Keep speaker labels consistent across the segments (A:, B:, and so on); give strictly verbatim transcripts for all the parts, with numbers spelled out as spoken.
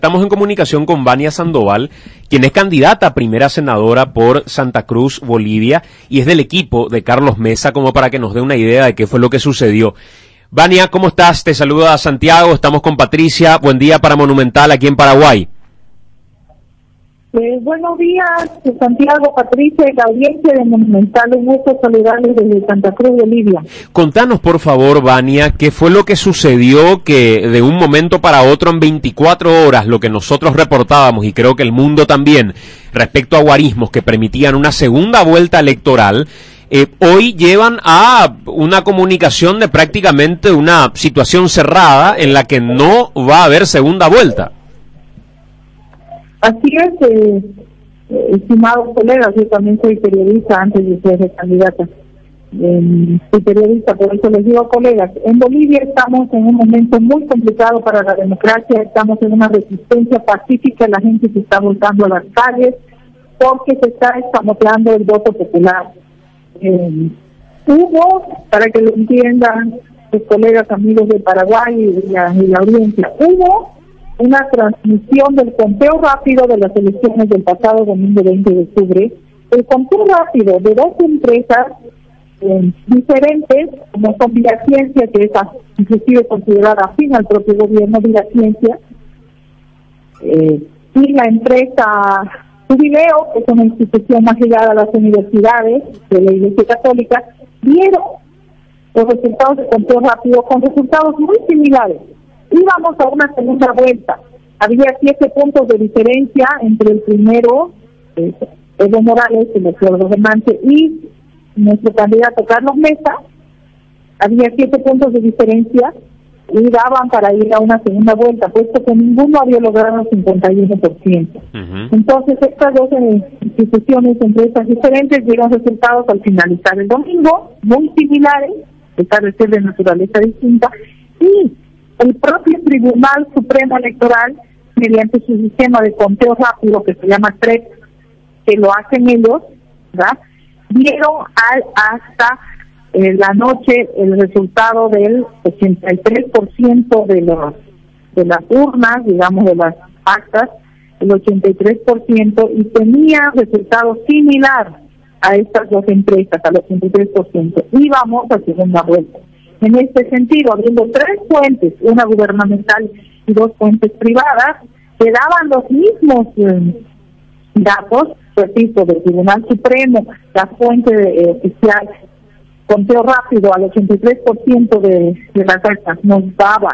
A: Estamos en comunicación con Vania Sandoval, quien es candidata a primera senadora por Santa Cruz, Bolivia, y es del equipo de Carlos Mesa, como para que nos dé una idea de qué fue lo que sucedió. Vania, ¿cómo estás? Te saluda Santiago, estamos con Patricia. Buen día para Monumental aquí en Paraguay.
B: Eh, buenos días, Santiago, Patricia y la audiencia de Monumental. Un gusto saludarles desde Santa Cruz, Bolivia.
A: Contanos, por favor, Vania, qué fue lo que sucedió que de un momento para otro en veinticuatro horas, lo que nosotros reportábamos y creo que el mundo también, respecto a guarismos que permitían una segunda vuelta electoral, eh, hoy llevan a una comunicación de prácticamente una situación cerrada en la que no va a haber segunda vuelta.
B: Así es, eh, eh, estimados colegas, yo también soy periodista antes de ser candidata. Eh, soy periodista, por eso les digo, colegas, en Bolivia estamos en un momento muy complicado para la democracia, estamos en una resistencia pacífica, la gente se está volcando a las calles porque se está escamoteando el voto popular. Eh, hubo, para que lo entiendan los colegas amigos de Paraguay y la, y la audiencia, hubo una transmisión del conteo rápido de las elecciones del pasado domingo veinte de octubre, el conteo rápido de dos empresas eh, diferentes, como son Vía Ciencia, que es inclusive considerada afín al propio gobierno, Vía Ciencia, eh, y la empresa Jubileo, que es una institución más ligada a las universidades de la Iglesia Católica, dieron los resultados de conteo rápido con resultados muy similares. Íbamos a una segunda vuelta. Había siete puntos de diferencia entre el primero, eh, Evo Morales, el doctor gobernante, y nuestro candidato Carlos Mesa. Había siete puntos de diferencia y daban para ir a una segunda vuelta, puesto que ninguno había logrado el cincuenta y uno por ciento. Uh-huh. Entonces, estas dos eh, instituciones, empresas diferentes, dieron resultados al finalizar el domingo, muy similares, a pesar de ser de naturaleza distinta, y el propio Tribunal Supremo Electoral, mediante su sistema de conteo rápido que se llama T R E P, que lo hacen ellos, ¿verdad?, dieron al, hasta eh, la noche el resultado del ochenta y tres por ciento de, los, de las urnas, digamos, de las actas, el ochenta y tres por ciento, y tenía resultados similares a estas dos empresas, al ochenta y tres por ciento. Y vamos a segunda vuelta. En este sentido, habiendo tres fuentes, una gubernamental y dos fuentes privadas, que daban los mismos eh, datos, repito, del Tribunal Supremo, la fuente eh, oficial, conteo rápido al ochenta y tres por ciento de, de las actas nos daba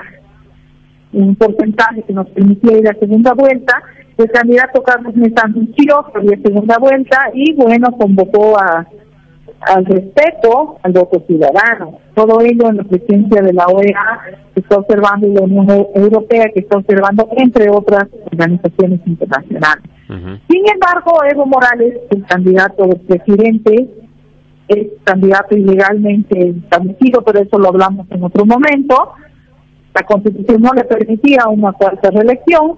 B: un porcentaje que nos permitía ir a segunda vuelta. El candidato Carlos Mesa anunció que había segunda vuelta y, bueno, convocó a al respeto al voto ciudadano. Todo ello en la presencia de la O E A, que está observando, y la Unión Europea, que está observando, entre otras organizaciones internacionales. Uh-huh. Sin embargo, Evo Morales, el candidato del presidente, es candidato ilegalmente establecido, pero eso lo hablamos en otro momento. La Constitución no le permitía una cuarta reelección.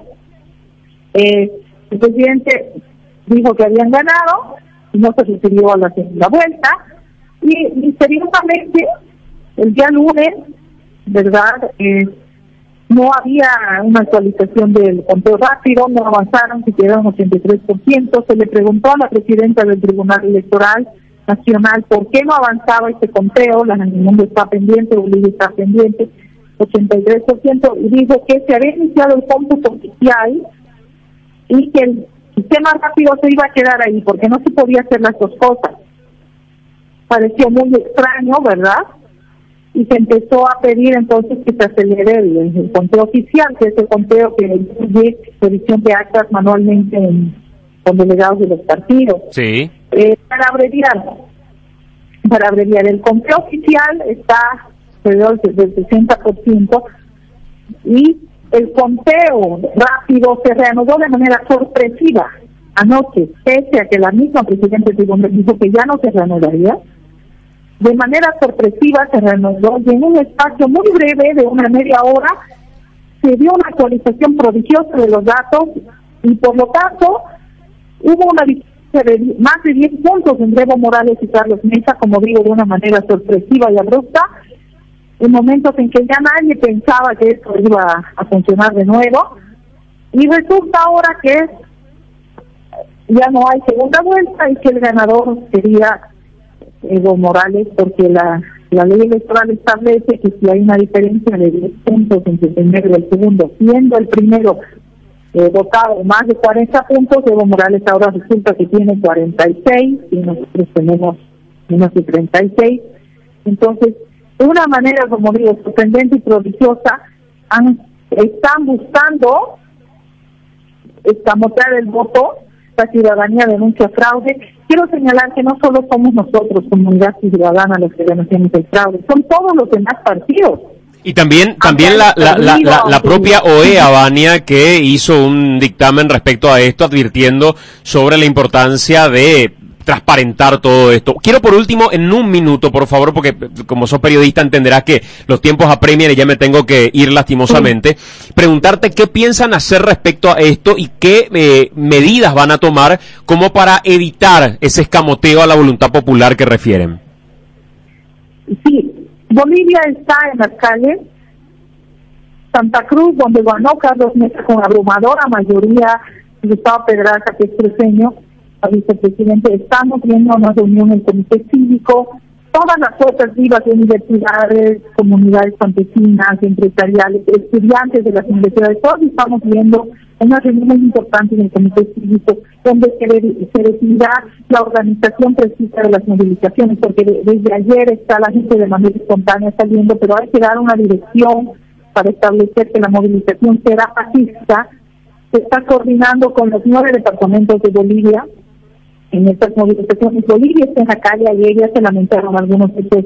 B: Eh, el presidente dijo que habían ganado y no se refirió a la segunda vuelta, y misteriosamente el día lunes, ¿verdad?, eh, no había una actualización del conteo rápido, no avanzaron, se quedaron ochenta y tres por ciento. Se le preguntó a la presidenta del Tribunal Electoral Nacional por qué no avanzaba este conteo, la el mundo está pendiente, Bolivia está pendiente, ochenta y tres por ciento, y dijo que se había iniciado el cómputo oficial y que el sistema rápido se iba a quedar ahí, porque no se podía hacer las dos cosas. Pareció muy extraño, ¿verdad? Y se empezó a pedir entonces que se acelere el, el conteo oficial, que es el conteo que incluye revisión de actas manualmente en, con delegados de los partidos.
A: Sí.
B: Eh, para abreviar, para abreviar, el conteo oficial está alrededor del sesenta por ciento y el conteo rápido se reanudó de manera sorpresiva anoche, pese a que la misma presidenta Tribunal dijo que ya no se reanudaría. De manera sorpresiva se reanudó y en un espacio muy breve de una media hora se dio una actualización prodigiosa de los datos y por lo tanto hubo una diferencia de más de diez puntos entre Evo Morales y Carlos Mesa, como digo, de una manera sorpresiva y abrupta, en momentos en que ya nadie pensaba que esto iba a funcionar de nuevo. Y resulta ahora que ya no hay segunda vuelta y que el ganador sería Evo Morales, porque la, la ley electoral establece que si hay una diferencia de diez puntos entre el primero y el segundo, siendo el primero eh, votado más de cuarenta puntos, Evo Morales ahora resulta que tiene cuarenta y seis y nosotros tenemos menos de treinta y seis. Entonces, de una manera, como digo, sorprendente y prodigiosa, han, están buscando escamotear el voto. La ciudadanía denuncia fraude. Quiero señalar que no solo somos nosotros, comunidad ciudadana, los que denunciamos el fraude, son todos los demás partidos.
A: Y también también la, la, la, la, la propia O E A, Vania, que hizo un dictamen respecto a esto, advirtiendo sobre la importancia de transparentar todo esto. Quiero por último, en un minuto, por favor, porque como sos periodista entenderás que los tiempos apremian y ya me tengo que ir lastimosamente, sí. Preguntarte qué piensan hacer respecto a esto y qué eh, medidas van a tomar como para evitar ese escamoteo a la voluntad popular que refieren.
B: Sí, Bolivia está en las calles. Santa Cruz, donde ganó Carlos Mesa con abrumadora mayoría, Gustavo Pedraza, que es cruceño, al vicepresidente, estamos viendo una reunión del comité cívico, todas las fuerzas vivas de universidades, comunidades campesinas, empresariales, estudiantes de las universidades, todos estamos viendo una reunión muy importante en el comité cívico, donde se, se decidirá la organización precisa de las movilizaciones, porque de, desde ayer está la gente de manera espontánea saliendo, pero hay que dar una dirección para establecer que la movilización será pacífica. Se está coordinando con los nueve departamentos de Bolivia en estas movilizaciones. Bolivia está en la calle, ayer ya se lamentaron algunos hechos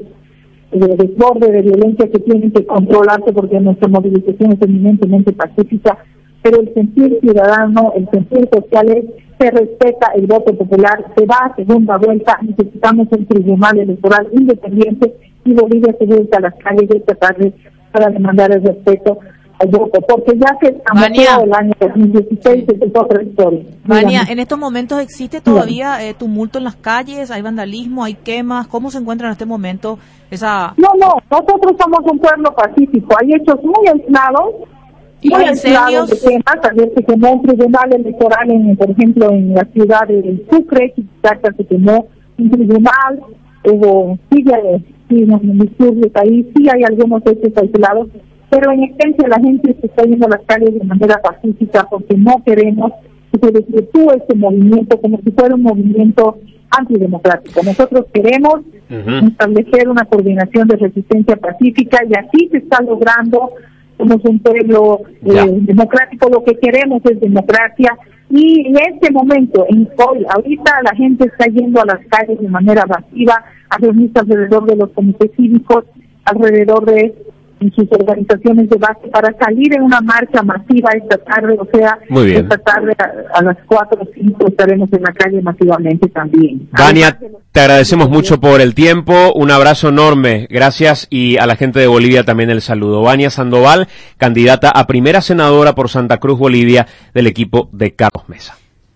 B: de desborde, de violencia que tienen que controlarse porque nuestra movilización es eminentemente pacífica, pero el sentir ciudadano, el sentir social es, se respeta el voto popular, se va a segunda vuelta, necesitamos un tribunal electoral independiente y Bolivia se vuelve a las calles esta tarde para demandar el respeto al voto, porque ya se escamoteó el año dos mil dieciséis, sí. Es otra historia.
C: Vania, en estos momentos existe todavía eh, tumulto en las calles, hay vandalismo, hay quemas, ¿cómo se encuentra en este momento esa...?
B: No, no, nosotros somos un pueblo pacífico, hay hechos muy aislados,
C: ¿Y
B: muy
C: los incendios?
B: De quemas, también se quemó un tribunal electoral, en, por ejemplo, en la ciudad de Sucre, Chiquisaca, se quemó un tribunal, hubo, sí, sí, en disturbios ahí, sí hay algunos hechos aislados, pero en esencia la gente se está yendo a las calles de manera pacífica porque no queremos que se desvirtúe este movimiento como si fuera un movimiento antidemocrático. Nosotros queremos uh-huh. establecer una coordinación de resistencia pacífica y así se está logrando. Somos un pueblo eh, democrático, lo que queremos es democracia y en este momento, en hoy, ahorita la gente está yendo a las calles de manera masiva a reunirse alrededor de los comités cívicos, alrededor de en sus organizaciones de base para salir en una marcha masiva esta tarde, o sea, esta tarde a, a las cuatro o cinco estaremos en la calle masivamente también.
A: Vania, te agradecemos mucho por el tiempo, un abrazo enorme, gracias, y a la gente de Bolivia también el saludo. Vania Sandoval, candidata a primera senadora por Santa Cruz, Bolivia, del equipo de Carlos Mesa.